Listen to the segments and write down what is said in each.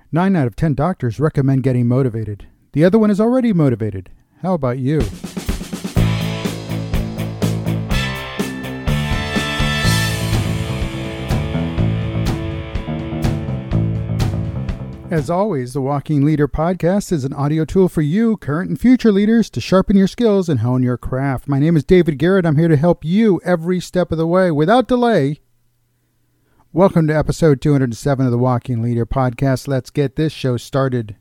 9 out of 10 doctors recommend getting motivated. The other one is already motivated. How about you? As always, the Walking Leader podcast is an audio tool for you, current and future leaders, to sharpen your skills and hone your craft. My name is David Garrett. I'm here to help you every step of the way without delay. Welcome to episode 207 of the Walking Leader podcast. Let's get this show started.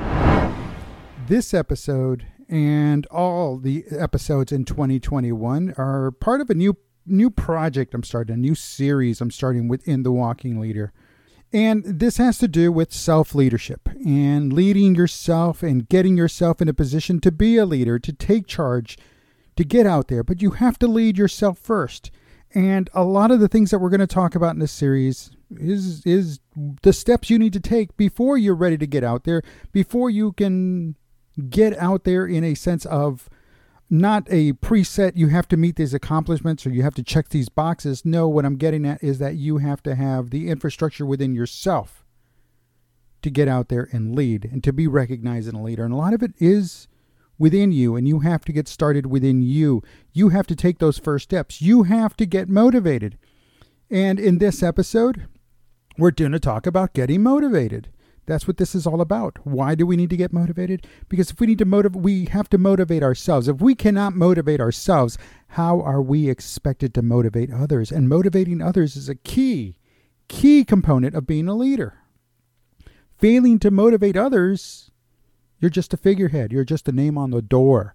This episode and all the episodes in 2021 are part of a new project I'm starting, a new series I'm starting within the Walking Leader. And this has to do with self-leadership and leading yourself and getting yourself in a position to be a leader, to take charge, to get out there. But you have to lead yourself first. And a lot of the things that we're going to talk about in this series is the steps you need to take before you're ready to get out there, before you can get out there in a sense of not a preset, you have to meet these accomplishments or you have to check these boxes. No, what I'm getting at is that you have to have the infrastructure within yourself to get out there and lead and to be recognized as a leader. And a lot of it is within you, and you have to get started within you. You have to take those first steps. You have to get motivated. And in this episode, we're going to talk about getting motivated. That's what this is all about. Why do we need to get motivated? Because if we need to motivate, we have to motivate ourselves. If we cannot motivate ourselves, how are we expected to motivate others? And motivating others is a key component of being a leader. Failing to motivate others, you're just a figurehead. You're just a name on the door.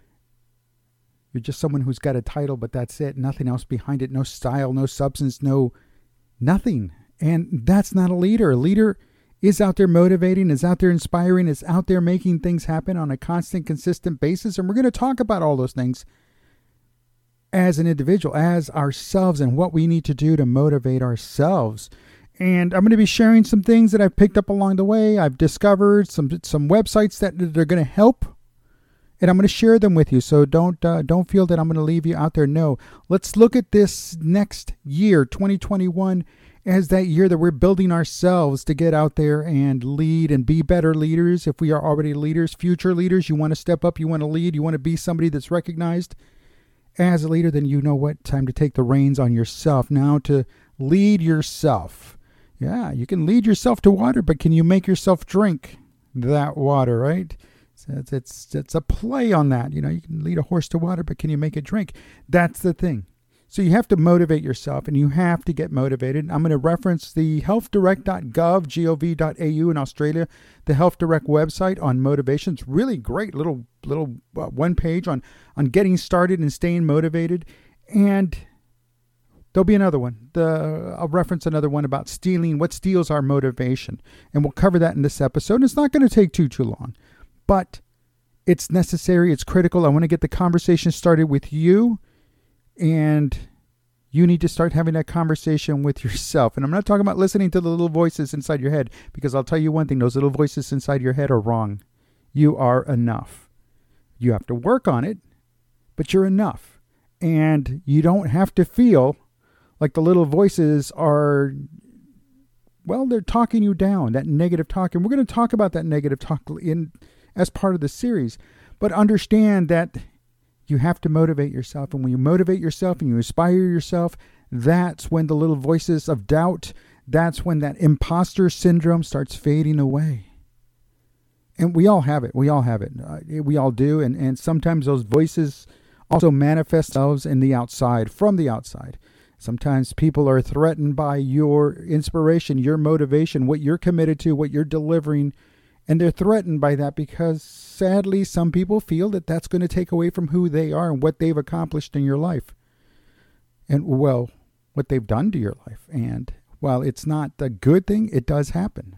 You're just someone who's got a title, but that's it. Nothing else behind it. No style, no substance, nothing. And that's not a leader. A leader is out there motivating, is out there inspiring, is out there making things happen on a constant, consistent basis. And we're going to talk about all those things as an individual, as ourselves, and what we need to do to motivate ourselves. And I'm going to be sharing some things that I've picked up along the way. I've discovered some websites that are going to help, and I'm going to share them with you. So don't feel that I'm going to leave you out there. No, let's look at this next year, 2021, as that year that we're building ourselves to get out there and lead and be better leaders. If we are already leaders, future leaders, you want to step up, you want to lead, you want to be somebody that's recognized as a leader, then you know what, time to take the reins on yourself now to lead yourself. Yeah, you can lead yourself to water, but can you make yourself drink that water, right? It's a play on that. You know, you can lead a horse to water, but can you make it drink? That's the thing. So you have to motivate yourself, and you have to get motivated. I'm going to reference the healthdirect.gov.au in Australia, the Health Direct website on motivation. It's really great little one page on getting started and staying motivated. And there'll be another one. I'll reference another one about what steals our motivation. And we'll cover that in this episode. It's not going to take too long, but it's necessary. It's critical. I want to get the conversation started with you, and you need to start having that conversation with yourself. And I'm not talking about listening to the little voices inside your head, because I'll tell you one thing, those little voices inside your head are wrong. You are enough. You have to work on it, but you're enough. And you don't have to feel like the little voices are, well, they're talking you down, that negative talk. And we're going to talk about that negative talk as part of the series. But understand that you have to motivate yourself. And when you motivate yourself and you inspire yourself, that's when the little voices of doubt, that's when that imposter syndrome starts fading away. And we all have it. We all have it. We all do. And sometimes those voices also manifest themselves in the outside, from the outside. Sometimes people are threatened by your inspiration, your motivation, what you're committed to, what you're delivering. And they're threatened by that because, sadly, some people feel that that's going to take away from who they are and what they've accomplished in your life. And, well, what they've done to your life. And while it's not a good thing, it does happen.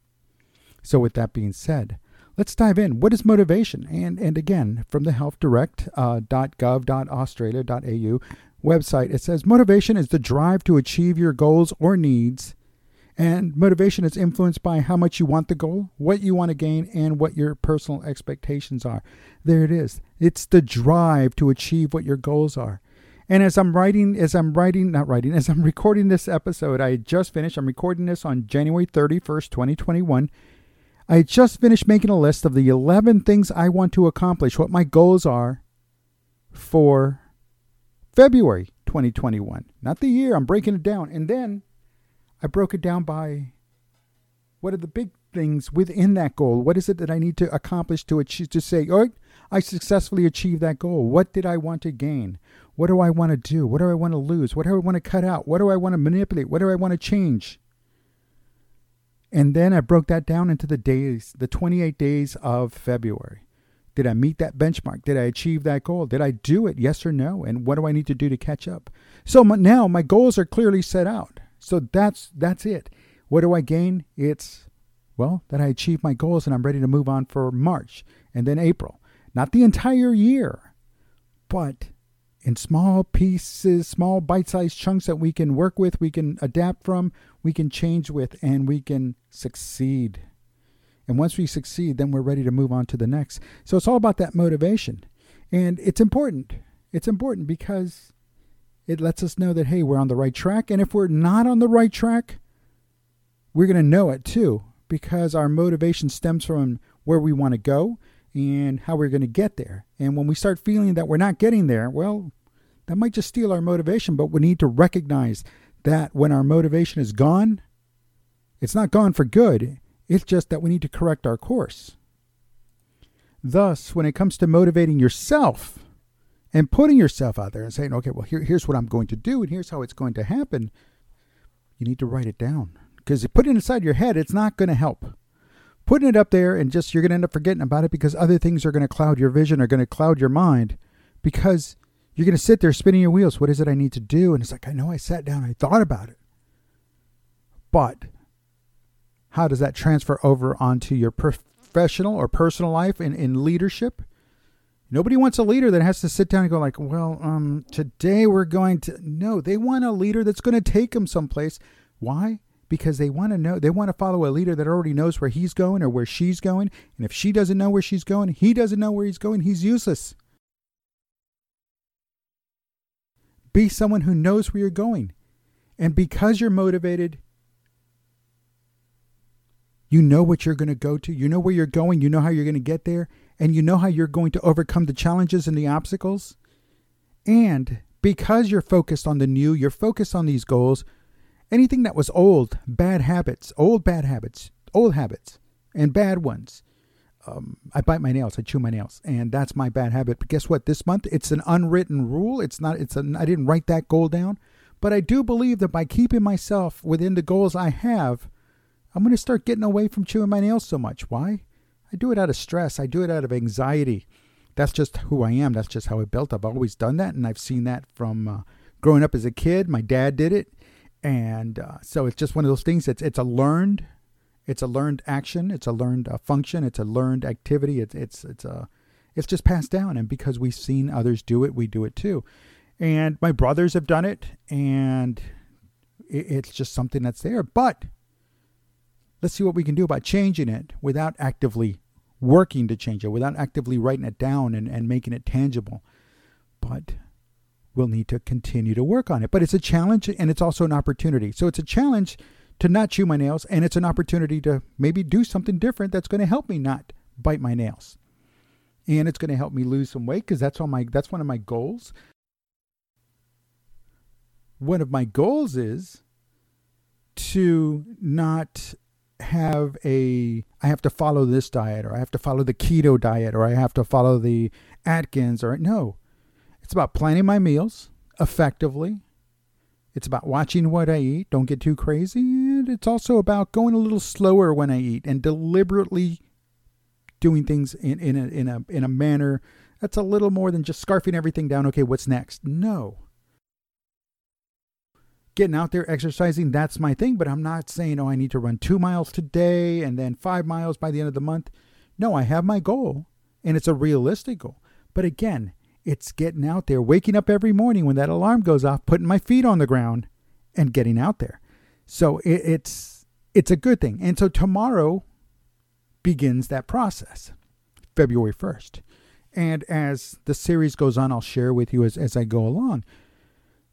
So with that being said, let's dive in. What is motivation? And again, from the healthdirect.gov.australia.au website, it says motivation is the drive to achieve your goals or needs. And motivation is influenced by how much you want the goal, what you want to gain, and what your personal expectations are. There it is. It's the drive to achieve what your goals are. And as I'm recording this episode, I just finished. I'm recording this on January 31st, 2021. I just finished making a list of the 11 things I want to accomplish, what my goals are for February 2021. Not the year, I'm breaking it down. And then I broke it down by what are the big things within that goal? What is it that I need to accomplish to achieve, to say, all right, I successfully achieved that goal. What did I want to gain? What do I want to do? What do I want to lose? What do I want to cut out? What do I want to manipulate? What do I want to change? And then I broke that down into the days, the 28 days of February. Did I meet that benchmark? Did I achieve that goal? Did I do it? Yes or no? And what do I need to do to catch up? So now my goals are clearly set out. So that's it. What do I gain? It's, well, that I achieved my goals and I'm ready to move on for March and then April. Not the entire year, but in small pieces, small bite-sized chunks that we can work with, we can adapt from, we can change with, and we can succeed. And once we succeed, then we're ready to move on to the next. So it's all about that motivation. And it's important. It's important because it lets us know that, hey, we're on the right track. And if we're not on the right track, we're going to know it too, because our motivation stems from where we want to go and how we're going to get there. And when we start feeling that we're not getting there, well, that might just steal our motivation, but we need to recognize that when our motivation is gone, it's not gone for good. It's just that we need to correct our course. Thus, when it comes to motivating yourself and putting yourself out there and saying, okay, well, here's what I'm going to do and here's how it's going to happen, you need to write it down. Because you put it inside your head, it's not going to help. Putting it up there and just you're going to end up forgetting about it because other things are going to cloud your vision, are going to cloud your mind, because you're going to sit there spinning your wheels. What is it I need to do? And it's like, I know I sat down, I thought about it. But how does that transfer over onto your professional or personal life in leadership? Nobody wants a leader that has to sit down and go like, well, today we're going to... No, they want a leader that's going to take them someplace. Why? Because they want to know, they want to follow a leader that already knows where he's going or where she's going. And if she doesn't know where she's going, he doesn't know where he's going, he's useless. Be someone who knows where you're going. And because you're motivated, you know what you're going to go to. You know where you're going. You know how you're going to get there. And you know how you're going to overcome the challenges and the obstacles. And because you're focused on the new, you're focused on these goals, anything that was old habits, and bad ones. I bite my nails, I chew my nails, and that's my bad habit. But guess what? This month, it's an unwritten rule. I didn't write that goal down, but I do believe that by keeping myself within the goals I have, I'm going to start getting away from chewing my nails so much. Why? I do it out of stress. I do it out of anxiety. That's just who I am. That's just how I built. I've always done that, and I've seen that from growing up as a kid. My dad did it. And so it's just one of those things. It's a learned action. It's a learned function. It's a learned activity. It's just passed down. And because we've seen others do it, we do it too. And my brothers have done it, and it's just something that's there. But let's see what we can do about changing it without actively working to change it, without actively writing it down and making it tangible. But we'll need to continue to work on it. But it's a challenge, and it's also an opportunity. So it's a challenge to not chew my nails, and it's an opportunity to maybe do something different that's going to help me not bite my nails. And it's going to help me lose some weight, because that's one of my goals. One of my goals is to not have I have to follow this diet, or I have to follow the keto diet, or I have to follow the Atkins, no. It's about planning my meals effectively. It's about watching what I eat. Don't get too crazy. And it's also about going a little slower when I eat and deliberately doing things in a manner that's a little more than just scarfing everything down. Okay, what's next? No. Getting out there, exercising, that's my thing. But I'm not saying, I need to run 2 miles today and then 5 miles by the end of the month. No, I have my goal, and it's a realistic goal. But again, it's getting out there, waking up every morning when that alarm goes off, putting my feet on the ground and getting out there. So it's a good thing. And so tomorrow begins that process, February 1st. And as the series goes on, I'll share with you as I go along.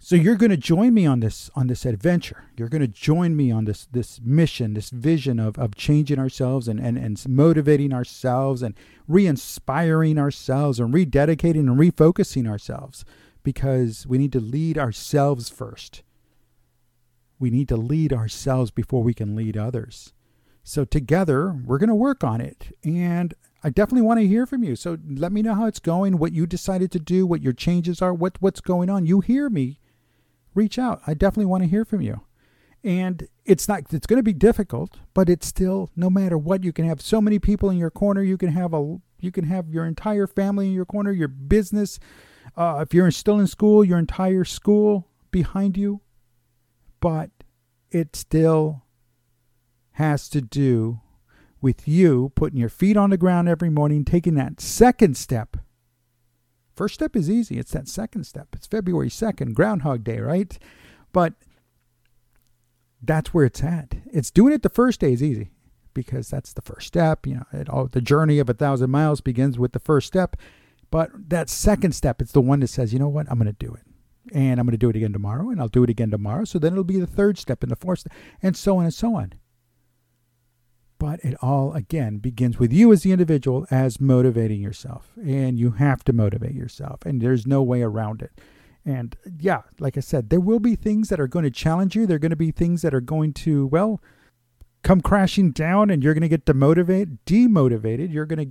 So you're going to join me on this adventure. You're going to join me on this mission, this vision of changing ourselves and motivating ourselves and re-inspiring ourselves and rededicating and refocusing ourselves, because we need to lead ourselves first. We need to lead ourselves before we can lead others. So together, we're going to work on it. And I definitely want to hear from you. So let me know how it's going, what you decided to do, what your changes are, what's going on. You hear me. Reach out. I definitely want to hear from you. And it's going to be difficult, but it's still, no matter what, you can have so many people in your corner. You can have your entire family in your corner, your business. If you're still in school, your entire school behind you. But it still has to do with you putting your feet on the ground every morning, taking that second step. First step is easy. It's that second step. It's February 2nd, Groundhog Day, right? But that's where it's at. It's doing it the first day is easy, because that's the first step. The journey of 1,000 miles begins with the first step. But that second step, it's the one that says, you know what, I'm going to do it. And I'm going to do it again tomorrow, and I'll do it again tomorrow. So then it'll be the third step and the fourth step, and so on and so on. But it all, again, begins with you as the individual, as motivating yourself. And you have to motivate yourself. And there's no way around it. And yeah, like I said, there will be things that are going to challenge you. There are going to be things that are going to, come crashing down, and you're going to get demotivated. You're going to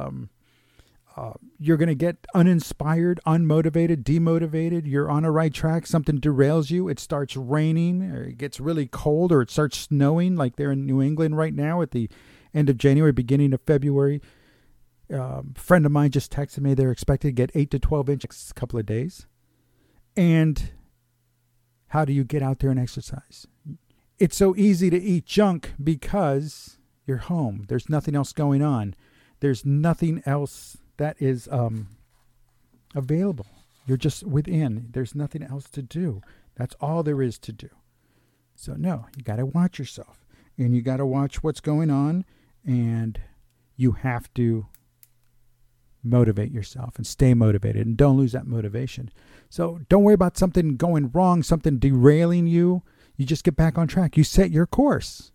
get uninspired, unmotivated, demotivated. You're on a right track. Something derails you. It starts raining, or it gets really cold, or it starts snowing like they're in New England right now at the end of January, beginning of February. A friend of mine just texted me they're expected to get 8 to 12 inches a couple of days. And how do you get out there and exercise? It's so easy to eat junk because you're home. There's nothing else going on. There's nothing else that is available. You're just within. There's nothing else to do. That's all there is to do. So no, you got to watch yourself, and you got to watch what's going on, and you have to motivate yourself and stay motivated, and don't lose that motivation. So don't worry about something going wrong, something derailing you. You just get back on track. You set your course.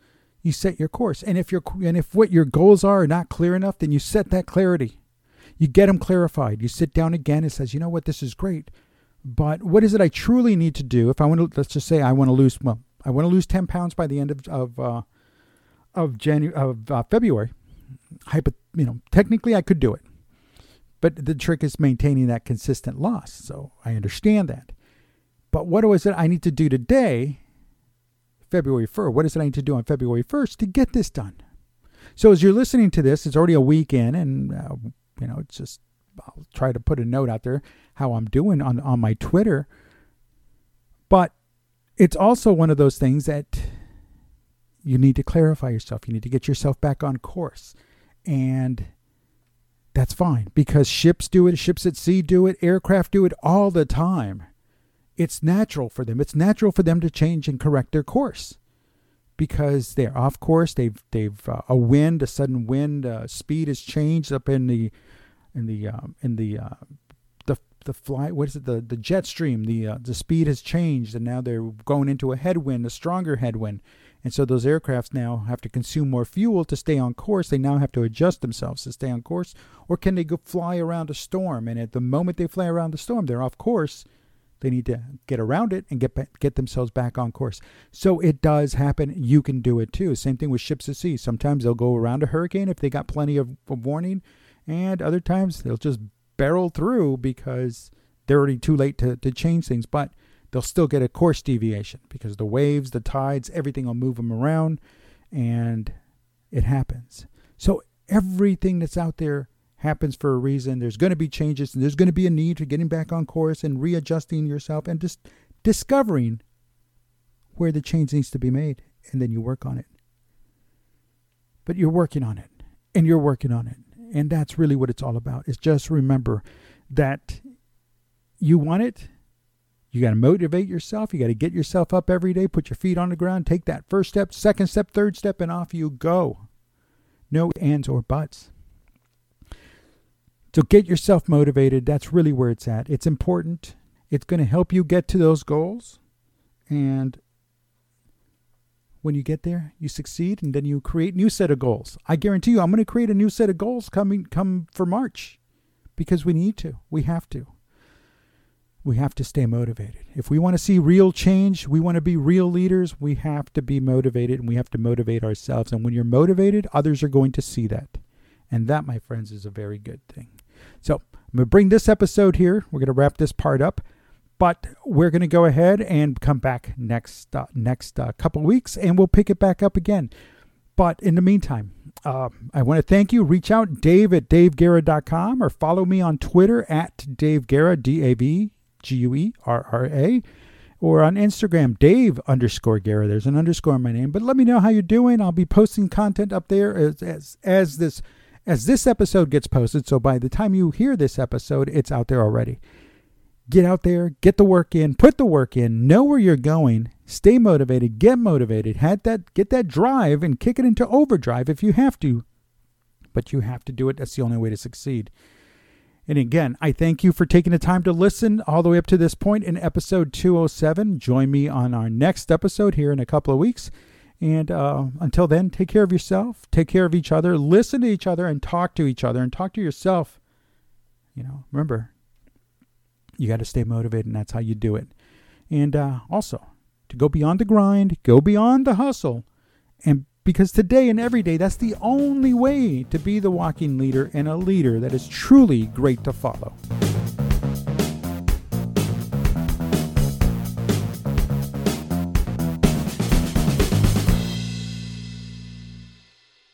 And if what your goals are not clear enough, then you set that clarity. You get them clarified. You sit down again and says, you know what, this is great, but what is it I truly need to do? If I want to, let's just say I want to lose 10 pounds by the end of February. Technically I could do it, but the trick is maintaining that consistent loss. So I understand that. But what is it I need to do today, February 1st? What is it I need to do on February 1st to get this done? So as you're listening to this, it's already a week in, and it's just, I'll try to put a note out there how I'm doing on my Twitter. But it's also one of those things that you need to clarify yourself. You need to get yourself back on course. And that's fine, because ships do it, ships at sea do it, aircraft do it all the time. It's natural for them. It's natural for them to change and correct their course, because they're off course. They've a sudden wind, speed has changed up in the flight. What is it? The jet stream. The speed has changed, and now they're going into a headwind, a stronger headwind, and so those aircrafts now have to consume more fuel to stay on course. They now have to adjust themselves to stay on course, or can they go fly around a storm? And at the moment they fly around the storm, they're off course. They need to get around it and get themselves back on course. So it does happen. You can do it too. Same thing with ships at sea. Sometimes they'll go around a hurricane if they got plenty of warning, and other times they'll just barrel through because they're already too late to change things. But they'll still get a course deviation because the waves, the tides, everything will move them around, and it happens. So everything that's out there happens for a reason. There's going to be changes, and there's going to be a need for getting back on course and readjusting yourself and just discovering where the change needs to be made, and then you work on it. But you're working on it, and you're working on it, and that's really what it's all about. Is just remember that you want it. You got to motivate yourself. You got to get yourself up every day, put your feet on the ground, take that first step, second step, third step, and off you go. No ands or buts. So get yourself motivated. That's really where it's at. It's important. It's going to help you get to those goals. And when you get there, you succeed, and then you create a new set of goals. I guarantee you, I'm going to create a new set of goals come for March, because we need to. We have to. We have to stay motivated. If we want to see real change, we want to be real leaders, we have to be motivated, and we have to motivate ourselves. And when you're motivated, others are going to see that. And that, my friends, is a very good thing. So I'm going to bring this episode here. We're going to wrap this part up. But we're going to go ahead and come back next couple weeks, and we'll pick it back up again. But in the meantime, I want to thank you. Reach out, Dave at DaveGuerra.com, or follow me on Twitter at Dave Guerra, DaveGuerra, or on Instagram, Dave_Guerra. There's an underscore in my name. But let me know how you're doing. I'll be posting content up there as this episode gets posted. So by the time you hear this episode, it's out there already. Get out there, get the work in, put the work in, know where you're going, stay motivated, get motivated, get that drive and kick it into overdrive if you have to. But you have to do it. That's the only way to succeed. And again, I thank you for taking the time to listen all the way up to this point in episode 207. Join me on our next episode here in a couple of weeks. And until then, take care of yourself, take care of each other, listen to each other, and talk to each other, and talk to yourself. Remember, you got to stay motivated, and that's how you do it. And also, to go beyond the grind, go beyond the hustle. And because today and every day, that's the only way to be the walking leader, and a leader that is truly great to follow.